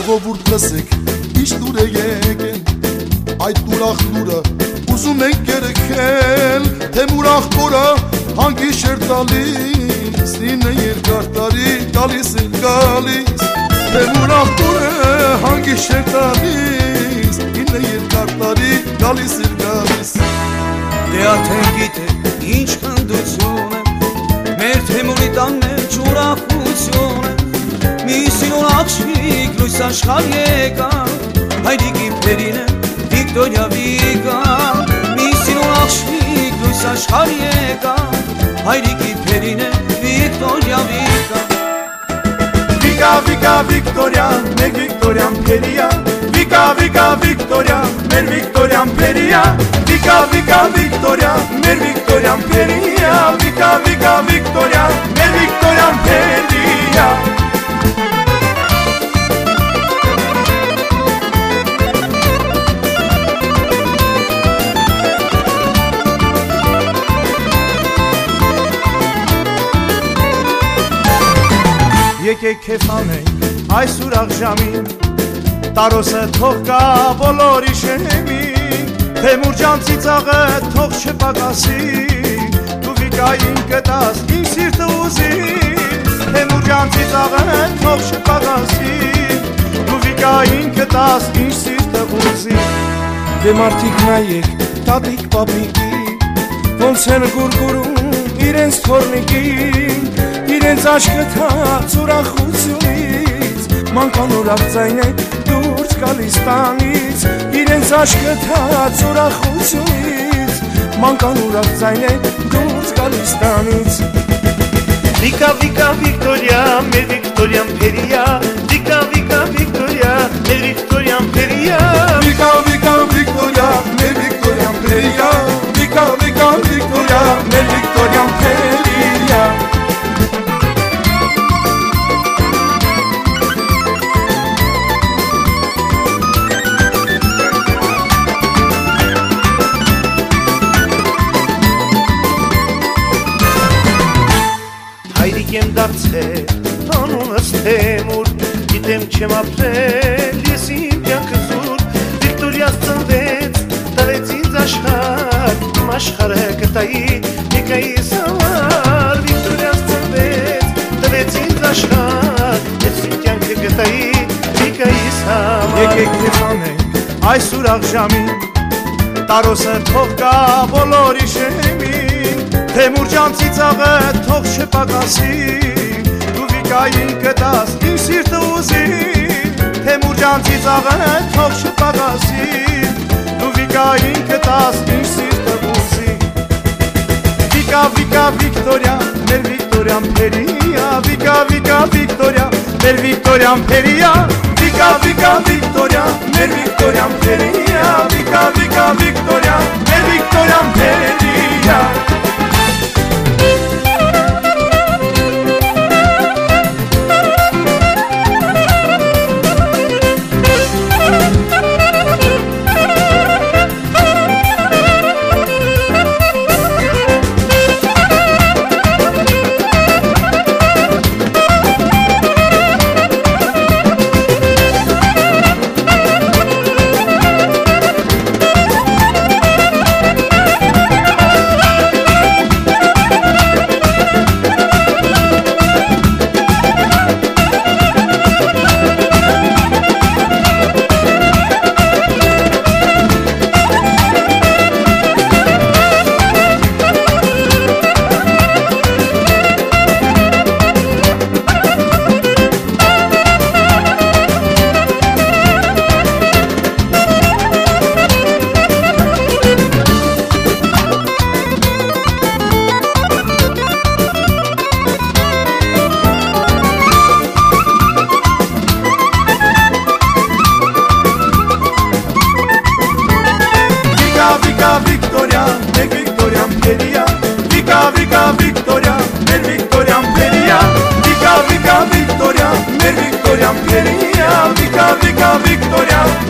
ժողովուրդ լսեք, ինչ դուր է եկել, այդ ուրախ լուրը ուզում ենք երգել, թե ուրախ կորը հանգիստ էր տալիս, ինը երկար տարի գալիս է գալիս, թե ուրախ կորը հանգիստ էր տալիս, ինը երկար տարի գալիս է գալիս։ Դե արդեն գիտեք ինչ հնդություն է, մեր թեմունի տան մեջ ուրախություն է, մի սիրուն աղջիկ լույս աշխարհ եկավ, հայրիկի փերին է Վիկտորիա Վիկա, մի սիրուն աղջիկ լույս աշխարհ եկավ, հայրիկի փերին է Վիկտորիա Վիկա։ Վիկա, Վիկա, Վիկտորիա, մեր Վիկտորիան փերիա, Վիկա, Վիկա, Վիկտորիա, մեր Վիկտորիան փերիա, Վիկա, Վիկա, Վիկտորիա, մեր Վիկտորիան փերիա, Վիկա, Վիկա, Վիկտորիա, մեր Վիկտորիան փերիա։ Եկեք քեֆ անենք այս ուրախ ժամին, տարոսը թող գա բոլորի շեմին, Թեմուր ջան ծիծաղը թող չպակասի, դու Վիկային կտաս ինձ սիրտը ուզի, Թեմուր ջան ծիծաղը թող չպակասի, դու Վիկային կտաս ինձ սիրտը ուզի։ Դե մարդիկ նայեք, տատիկ պապիկի, ոնց են գուրգուրում իրենց թորնիկին, իրենց աչքը թած ուրախությունից, մանկան ուրախ ձայն է դուրս գալիս տանից, իրենց աչքը թած ուրախությունից, մանկան ուրախ ձայն է դուրս գալիս տանից։ Վիկա, Վիկա, Վիկտորիա, մեր Վիկտորիան փերիա, Վիկա, Վիկա, Վիկտորիա, մեր Վիկտորիան փերիա, Վիկա, Վիկա, Վիկտորիա, մեր Վիկտորիան փերիա, Վիկա, Վիկա, Վիկտորիա, մեր Վիկտորիան փերիա։ Հայրիկ եմ դարձել, անունս Թեմուր, գիտեմ չեմ ապրել, ես իմ կյանքը զուր, Վիկտորիաս ծնվեց, տվեց ինձ աշխարհ, իմ աշխարհը կտայի Վիկայիս համար, Վիկտորիաս ծնվեց, տվեց ինձ աշխարհ, ես իմ կյանքը կտայի Վիկայիս համար։ Եկեք քեֆ անենք այս ուրախ ժամին, տարոսը թող գա բոլորի շեմին, Թեմուր ջան ծիծաղը թող չպակասի, դու Վիկային կտաս ինձ սիրտը ուզի, Թեմուր ջան ծիծաղը թող չպակասի, դու Վիկային կտաս ինձ սիրտը ուզի։ Վիկա, Վիկա, Վիկտորիա, մեր Վիկտորիան փերիա, Վիկա, Վիկա, Վիկտորիա, մեր Վիկտորիան փերիա, Վիկա, Վիկա, Վիկտորիա, մեր Վիկտորիան փերիա, Վիկա, Վիկա, Վիկտորիա, մեր Վիկտորիան փերիա։ Վիկտորիա, մեր Վիկտորիան փերիա, Վիկա, Վիկա, Վիկտորիա,